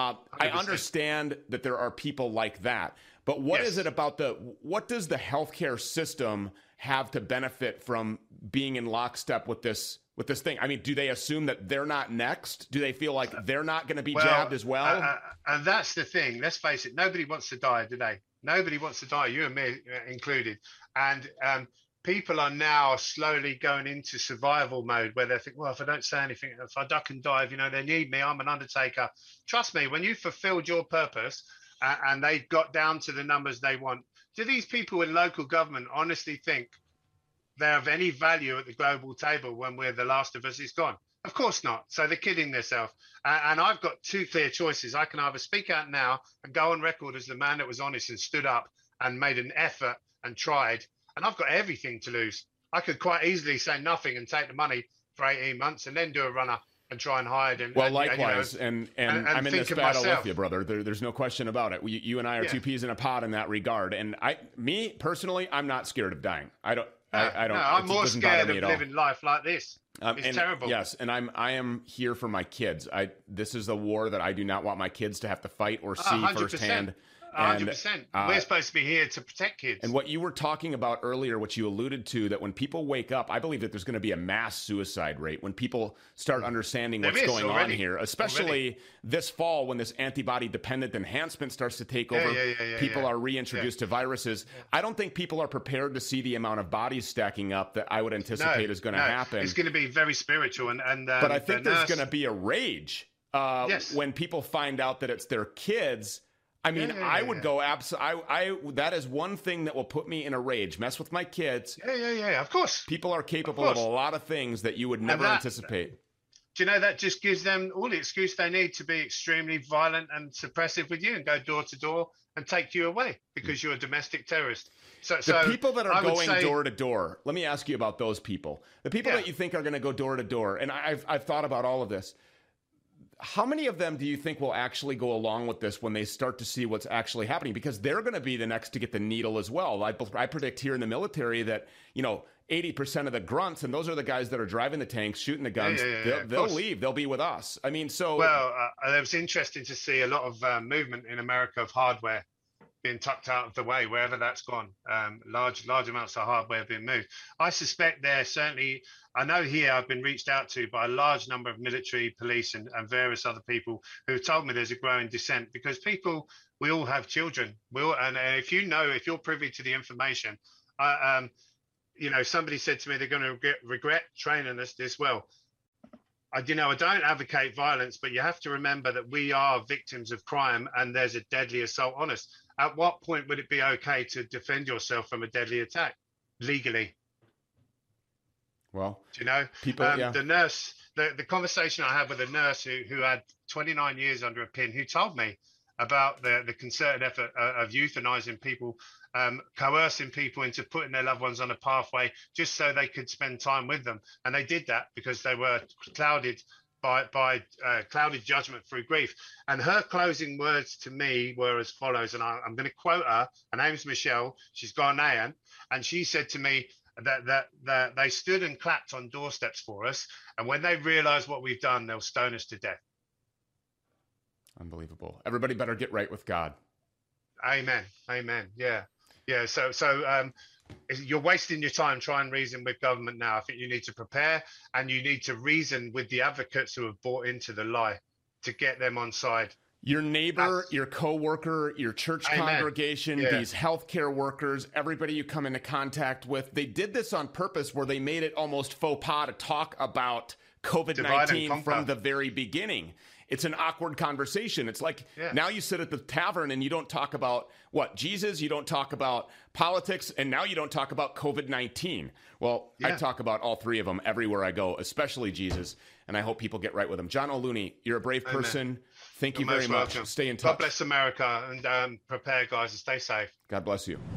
I understand that there are people like that, but what is it about what does the healthcare system have to benefit from being in lockstep with this thing? I mean, do they assume that they're not next? Do they feel like they're not going to be jabbed as well? And that's the thing. Let's face it. Nobody wants to die, do they? Nobody wants to die, you and me included. And people are now slowly going into survival mode where they think, well, if I don't say anything, if I duck and dive, they need me. I'm an undertaker. Trust me, when you fulfilled your purpose and they got down to the numbers they want, do these people in local government honestly think they're of any value at the global table when we're the last of us is gone? Of course not. So they're kidding themselves. And I've got two clear choices. I can either speak out now and go on record as the man that was honest and stood up and made an effort and tried. And I've got everything to lose. I could quite easily say nothing and take the money for 18 months and then do a runner and try and hide. Likewise. And I'm in this battle with you, brother. There's no question about it. You and I are two peas in a pod in that regard. And me personally, I'm not scared of dying. I don't. I'm more scared of living life like this. It's terrible. Yes, and I am here for my kids. This is a war that I do not want my kids to have to fight or see 100%. Firsthand. 100%. We're supposed to be here to protect kids. And what you were talking about earlier, what you alluded to, that when people wake up, I believe that there's going to be a mass suicide rate when people start understanding what's going on here, especially this fall when this antibody-dependent enhancement starts to take over. People are reintroduced to viruses. I don't think people are prepared to see the amount of bodies stacking up that I would anticipate is going to happen. It's going to be very spiritual. But I think there's going to be a rage when people find out that it's their kids. I mean, I would go that is one thing that will put me in a rage. Mess with my kids. Of course. People are capable of a lot of things that you would never anticipate. do you know that just gives them all the excuse they need to be extremely violent and suppressive with you and go door to door and take you away because you're a domestic terrorist. The people that are going door to door, let me ask you about those people. The people that you think are going to go door to door, and I've thought about all of this. How many of them do you think will actually go along with this when they start to see what's actually happening? Because they're going to be the next to get the needle as well. I predict here in the military that, 80% of the grunts, and those are the guys that are driving the tanks, shooting the guns, they'll leave. They'll be with us. I mean, so... Well, it was interesting to see a lot of movement in America of hardware being tucked out of the way, wherever that's gone. Large amounts of hardware being moved. I suspect I know here I've been reached out to by a large number of military, police, and various other people who have told me there's a growing dissent because we all have children. And if you're privy to the information, somebody said to me they're going to regret training us this well. I don't advocate violence, but you have to remember that we are victims of crime and there's a deadly assault on us. At what point would it be okay to defend yourself from a deadly attack legally? Well, people, the nurse, the conversation I had with a nurse who had 29 years under a pin, who told me about the concerted effort of euthanizing people, coercing people into putting their loved ones on a pathway just so they could spend time with them. And they did that because they were clouded by clouded judgment through grief. And her closing words to me were as follows, and I'm going to quote her. Her name's Michelle. She's Ghanaian. And she said to me that they stood and clapped on doorsteps for us. And when they realize what we've done, they'll stone us to death. Unbelievable. Everybody better get right with God. Amen. Yeah. So you're wasting your time trying to reason with government now. I think you need to prepare and you need to reason with the advocates who have bought into the lie to get them on side. Your neighbor, your coworker, your church congregation, these healthcare workers, everybody you come into contact with, they did this on purpose where they made it almost faux pas to talk about COVID-19 from the very beginning. It's an awkward conversation. It's like now you sit at the tavern and you don't talk about Jesus, you don't talk about politics, and now you don't talk about COVID-19. Well, I talk about all three of them everywhere I go, especially Jesus, and I hope people get right with them. John O'Looney, you're a brave person. Thank you very much. Stay in touch. God bless America, and prepare, guys, and stay safe. God bless you.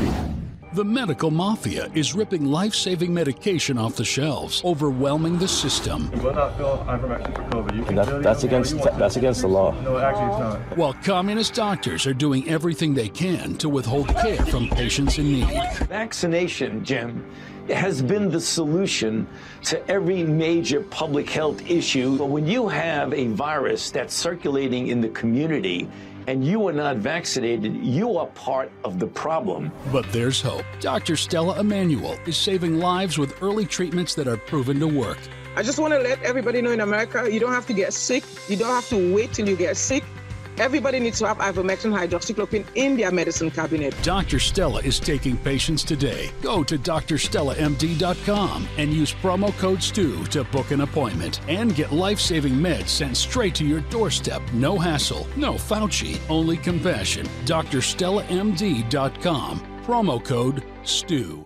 The medical mafia is ripping life-saving medication off the shelves, overwhelming the system. You will not fill ivermectin for COVID. That's against the law. No, actually it's not. While communist doctors are doing everything they can to withhold care from patients in need. Vaccination, Jim, has been the solution to every major public health issue. But when you have a virus that's circulating in the community and you are not vaccinated, you are part of the problem. But there's hope. Dr. Stella Emanuel is saving lives with early treatments that are proven to work. I just want to let everybody know in America, you don't have to get sick. You don't have to wait till you get sick. Everybody needs to have ivermectin hydroxychloroquine in their medicine cabinet. Dr. Stella is taking patients today. Go to drstellamd.com and use promo code STU to book an appointment and get life-saving meds sent straight to your doorstep. No hassle, no Fauci, only compassion. drstellamd.com. Promo code STU.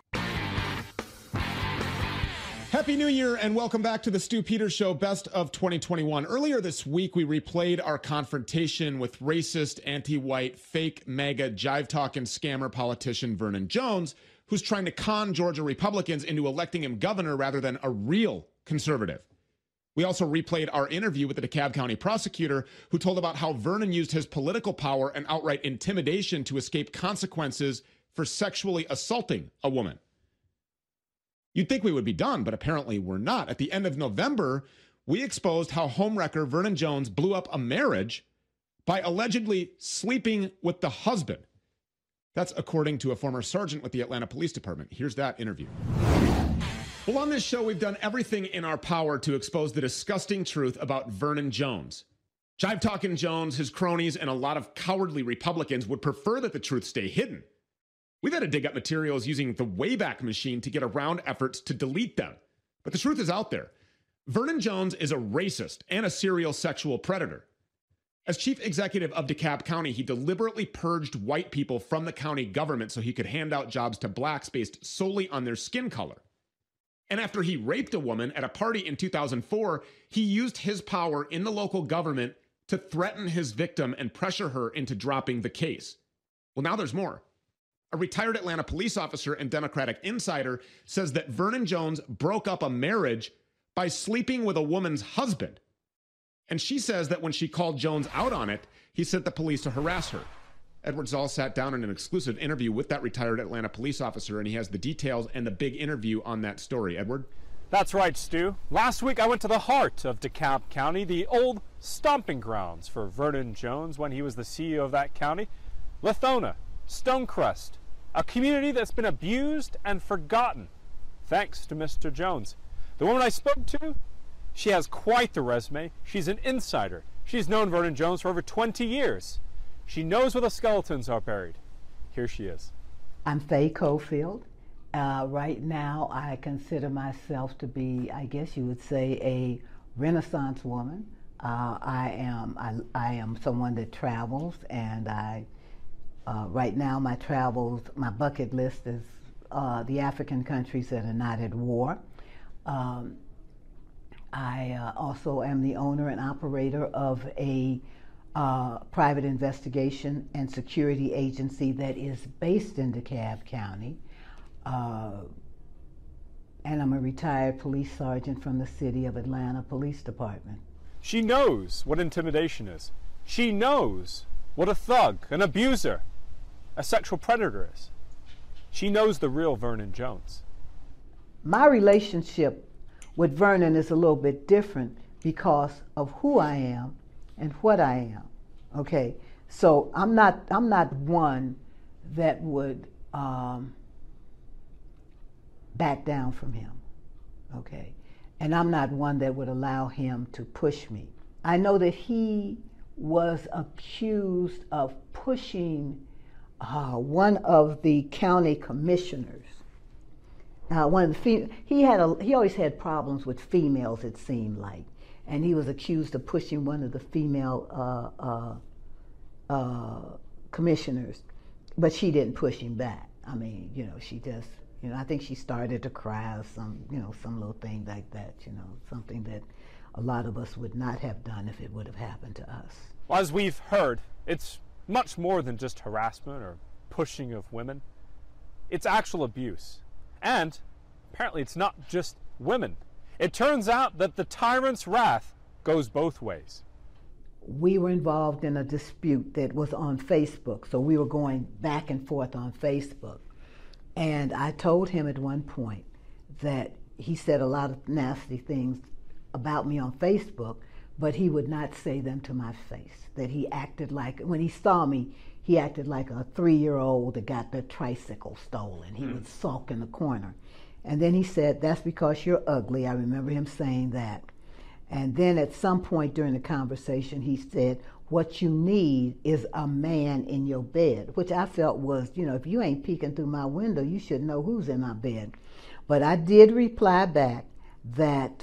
Happy New Year and welcome back to the Stu Peters Show, Best of 2021. Earlier this week, we replayed our confrontation with racist, anti-white, fake, MAGA, jive-talking scammer politician Vernon Jones, who's trying to con Georgia Republicans into electing him governor rather than a real conservative. We also replayed our interview with the DeKalb County prosecutor who told about how Vernon used his political power and outright intimidation to escape consequences for sexually assaulting a woman. You'd think we would be done, but apparently we're not. At the end of November, we exposed how homewrecker Vernon Jones blew up a marriage by allegedly sleeping with the husband. That's according to a former sergeant with the Atlanta Police Department. Here's that interview. Well, on this show, we've done everything in our power to expose the disgusting truth about Vernon Jones. Jive-talking Jones, his cronies, and a lot of cowardly Republicans would prefer that the truth stay hidden. We've had to dig up materials using the Wayback Machine to get around efforts to delete them. But the truth is out there. Vernon Jones is a racist and a serial sexual predator. As chief executive of DeKalb County, he deliberately purged white people from the county government so he could hand out jobs to blacks based solely on their skin color. And after he raped a woman at a party in 2004, he used his power in the local government to threaten his victim and pressure her into dropping the case. Well, now there's more. A retired Atlanta police officer and Democratic insider says that Vernon Jones broke up a marriage by sleeping with a woman's husband. And she says that when she called Jones out on it, he sent the police to harass her. Edward Zoll sat down in an exclusive interview with that retired Atlanta police officer, and he has the details and the big interview on that story. Edward? That's right, Stu. Last week I went to the heart of DeKalb County, the old stomping grounds for Vernon Jones when he was the CEO of that county. Lathona, Stonecrest, a community that's been abused and forgotten, thanks to Mr. Jones. The woman I spoke to, she has quite the resume. She's an insider. She's known Vernon Jones for over 20 years. She knows where the skeletons are buried. Here she is. I'm Faye Cofield. Right now, I consider myself to be, I guess you would say, a Renaissance woman. I am someone that travels, and right now my bucket list is the African countries that are not at war. I also am the owner and operator of a private investigation and security agency that is based in DeKalb County. And I'm a retired police sergeant from the City of Atlanta Police Department. She knows what intimidation is. She knows what a thug, an abuser, a sexual predator is. She knows the real Vernon Jones. My relationship with Vernon is a little bit different because of who I am and what I am. Okay, so I'm not one that would back down from him. Okay, and I'm not one that would allow him to push me. I know that he was accused of pushing one of the county commissioners. One of the he always had problems with females, it seemed like, and he was accused of pushing one of the female commissioners, but she didn't push him back. I mean, she just, I think she started to cry or some little thing like that, something that a lot of us would not have done if it would have happened to us. Well, as we've heard, it's much more than just harassment or pushing of women. It's actual abuse. And apparently it's not just women. It turns out that the tyrant's wrath goes both ways. We were involved in a dispute that was on Facebook, so we were going back and forth on Facebook. And I told him at one point that he said a lot of nasty things about me on Facebook, but he would not say them to my face. That he acted like, when he saw me, he acted like a 3-year-old that got their tricycle stolen. He would sulk in the corner. And then he said, "That's because you're ugly." I remember him saying that. And then at some point during the conversation, he said, "What you need is a man in your bed," which I felt was, if you ain't peeking through my window, you should know who's in my bed. But I did reply back that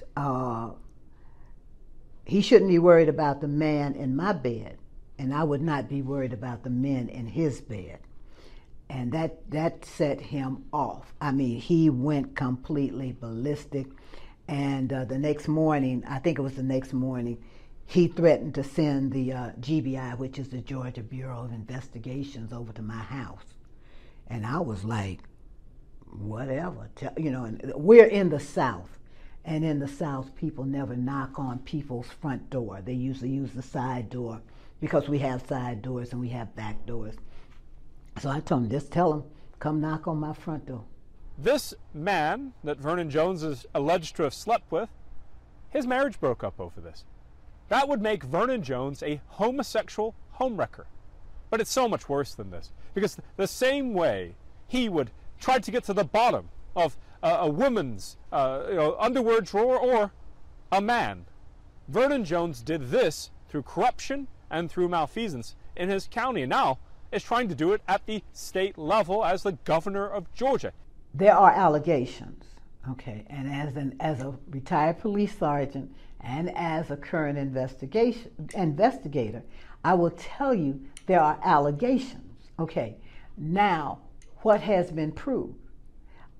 he shouldn't be worried about the man in my bed, and I would not be worried about the men in his bed. And that set him off. I mean, he went completely ballistic. And the next morning, I think it was the next morning, he threatened to send the GBI, which is the Georgia Bureau of Investigations, over to my house. And I was like, whatever. And we're in the South. And in the South, people never knock on people's front door. They usually use the side door because we have side doors and we have back doors. So I told him, just tell him, come knock on my front door. This man that Vernon Jones is alleged to have slept with, his marriage broke up over this. That would make Vernon Jones a homosexual homewrecker. But it's so much worse than this, because the same way he would try to get to the bottom of a woman's underwear drawer or a man, Vernon Jones did this through corruption and through malfeasance in his county, and now is trying to do it at the state level as the governor of Georgia. There are allegations, okay, and as a retired police sergeant and as a current investigator, I will tell you there are allegations, okay. Now, what has been proved?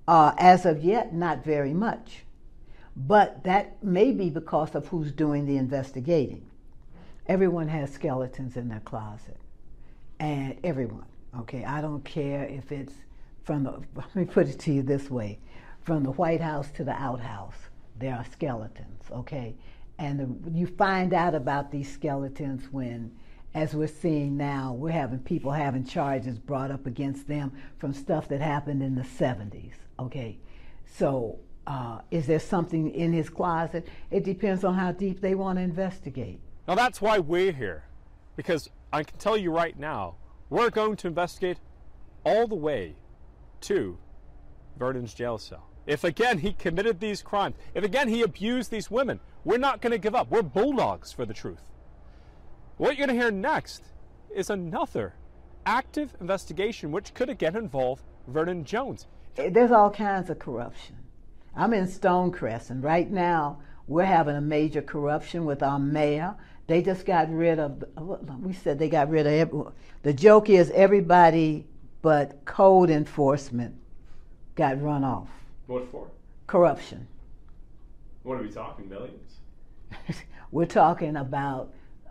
As of yet, not very much. But that may be because of who's doing the investigating. Everyone has skeletons in their closet. And everyone, okay? I don't care if it's from the, let me put it to you this way, from the White House to the outhouse, there are skeletons, okay? And you find out about these skeletons when, as we're seeing now, we're having people having charges brought up against them from stuff that happened in the 70s, okay? So is there something in his closet? It depends on how deep they want to investigate. Now that's why we're here, because I can tell you right now, we're going to investigate all the way to Vernon's jail cell. If again he committed these crimes, if again he abused these women, we're not going to give up. We're bulldogs for the truth. What you're going to hear next is another active investigation which could again involve Vernon Jones. There's all kinds of corruption. I'm in Stonecrest, and right now we're having a major corruption with our mayor. They just got rid of, we said they got rid of everyone. The joke is everybody but code enforcement got run off. What for? Corruption. What are we talking, millions? We're talking about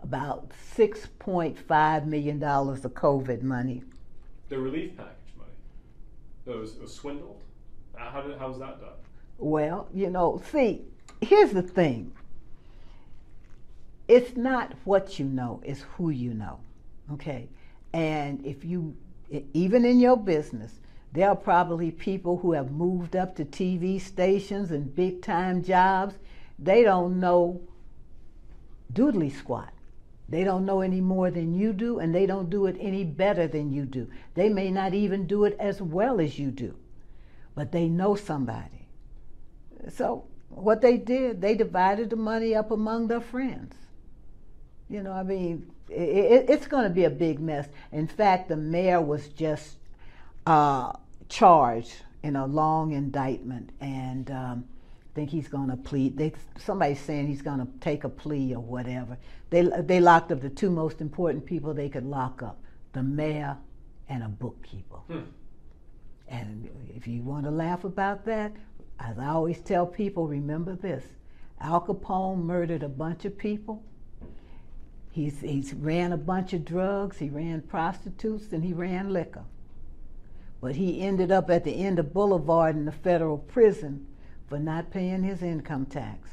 $6.5 million of COVID money. The relief package money. It was swindled? How was that done? Well, you know, see, here's the thing. It's not what you know, it's who you know, okay? And if you, even in your business, there are probably people who have moved up to TV stations and big-time jobs. They don't know doodly squat. They don't know any more than you do, and they don't do it any better than you do. They may not even do it as well as you do, but they know somebody. So what they did, they divided the money up among their friends. You know, I mean, it's going to be a big mess. In fact, the mayor was just charged in a long indictment, and I think he's going to plead. Somebody's saying he's going to take a plea or whatever. They locked up the two most important people they could lock up, the mayor and a bookkeeper. And if you want to laugh about that, as I always tell people, remember this. Al Capone murdered a bunch of people. He's ran a bunch of drugs, he ran prostitutes, and he ran liquor. But he ended up at the end of Boulevard in the federal prison for not paying his income tax.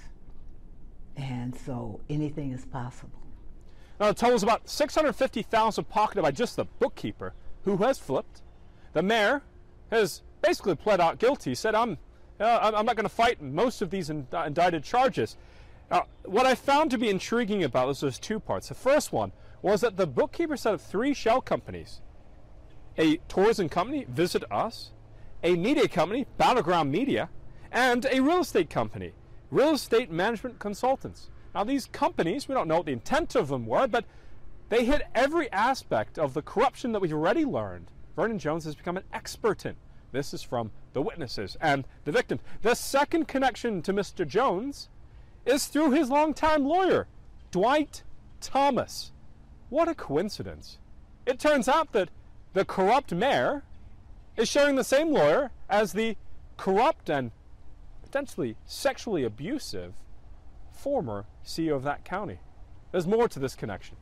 And so anything is possible. Now the total is about $650,000 pocketed by just the bookkeeper, who has flipped. The mayor has basically pled out guilty. He said, I'm not going to fight most of these indicted charges. What I found to be intriguing about this was two parts. The first one was that the bookkeeper set up 3 shell companies. A tourism company, Visit Us, a media company, Battleground Media, and a real estate company, Real Estate Management Consultants. Now these companies, we don't know what the intent of them were, but they hit every aspect of the corruption that we've already learned Vernon Jones has become an expert in. This is from the witnesses and the victims. The second connection to Mr. Jones is through his longtime lawyer, Dwight Thomas. What a coincidence. It turns out that the corrupt mayor is sharing the same lawyer as the corrupt and potentially sexually abusive former CEO of that county. There's more to this connection.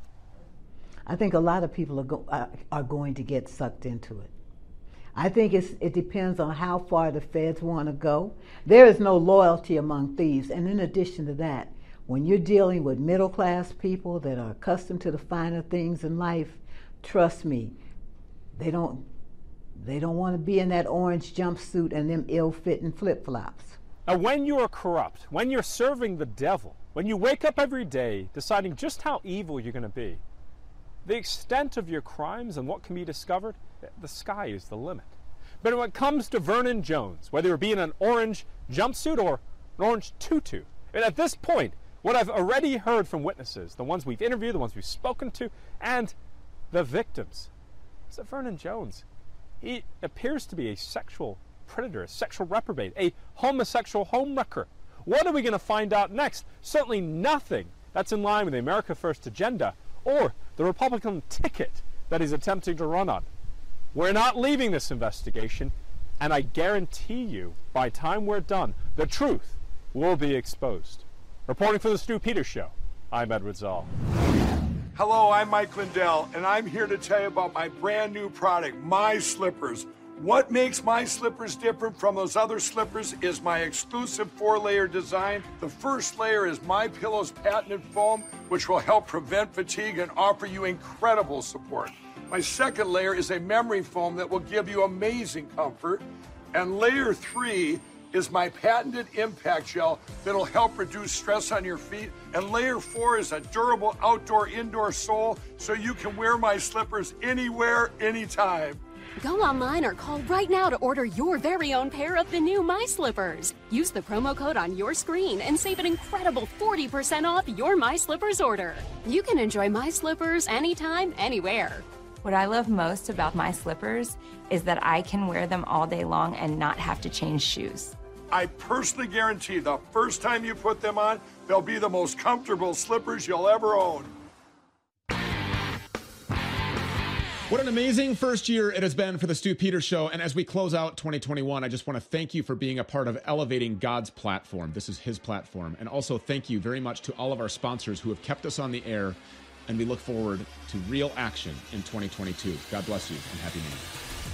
I think a lot of people are going to get sucked into it. I think it depends on how far the feds want to go. There is no loyalty among thieves. And in addition to that, when you're dealing with middle-class people that are accustomed to the finer things in life, trust me, they don't want to be in that orange jumpsuit and them ill-fitting flip-flops. Now, when you are corrupt, when you're serving the devil, when you wake up every day deciding just how evil you're going to be, the extent of your crimes and what can be discovered, the sky is the limit. But when it comes to Vernon Jones, whether it be in an orange jumpsuit or an orange tutu, and at this point, what I've already heard from witnesses, the ones we've interviewed, the ones we've spoken to, and the victims, is that Vernon Jones, he appears to be a sexual predator, a sexual reprobate, a homosexual homewrecker. What are we going to find out next? Certainly nothing that's in line with the America First agenda or the Republican ticket that he's attempting to run on. We're not leaving this investigation And I guarantee you, by the time we're done, the truth will be exposed. Reporting for the Stu Peters Show, I'm Edward Zoll. Hello, I'm Mike Lindell, and I'm here to tell you about my brand new product, My Slippers. What makes My Slippers different from those other slippers is my exclusive 4-layer design. The first layer is MyPillow's patented foam, which will help prevent fatigue and offer you incredible support. My second layer is a memory foam that will give you amazing comfort. And layer 3 is my patented impact gel that'll help reduce stress on your feet. And layer 4 is a durable outdoor-indoor sole so you can wear my slippers anywhere, anytime. Go online or call right now to order your very own pair of the new My Slippers. Use the promo code on your screen and save an incredible 40% off your My Slippers order. You can enjoy My Slippers anytime, anywhere. What I love most about My Slippers is that I can wear them all day long and not have to change shoes. I personally guarantee the first time you put them on, they'll be the most comfortable slippers you'll ever own. What an amazing first year it has been for the Stu Peters Show. And as we close out 2021, I just want to thank you for being a part of elevating God's platform. This is his platform. And also thank you very much to all of our sponsors who have kept us on the air. And we look forward to real action in 2022. God bless you and Happy New Year.